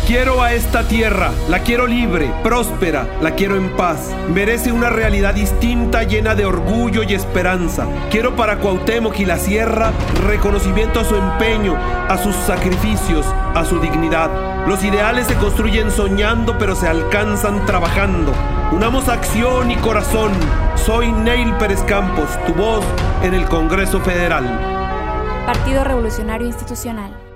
Quiero a esta tierra, la quiero libre, próspera, la quiero en paz. Merece una realidad distinta, llena de orgullo y esperanza. Quiero para Cuauhtémoc y la sierra reconocimiento a su empeño, a sus sacrificios, a su dignidad. Los ideales se construyen soñando, pero se alcanzan trabajando. Unamos acción y corazón. Soy Neil Pérez Campos, tu voz en el Congreso Federal. Partido Revolucionario Institucional.